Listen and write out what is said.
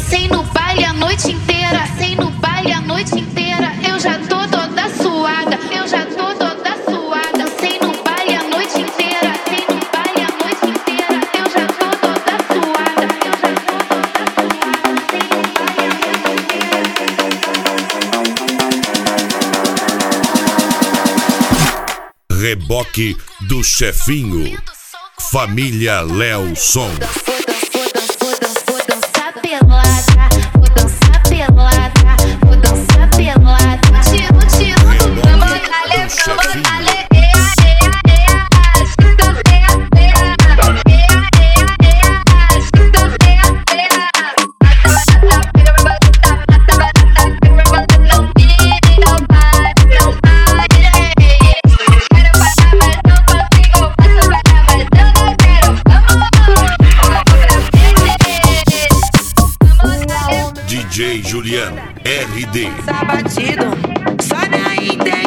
Dancei no baile a noite inteira, dancei no baile a noite inteira. Eu já tô toda suada, eu já tô toda suada. Dancei no baile a noite inteira, dancei no baile a noite inteira. Eu já tô toda suada, eu já tô toda suada. Reboque do Chefinho. Família Léo Som. DJ Juliano RD. Tá batido, só na internet.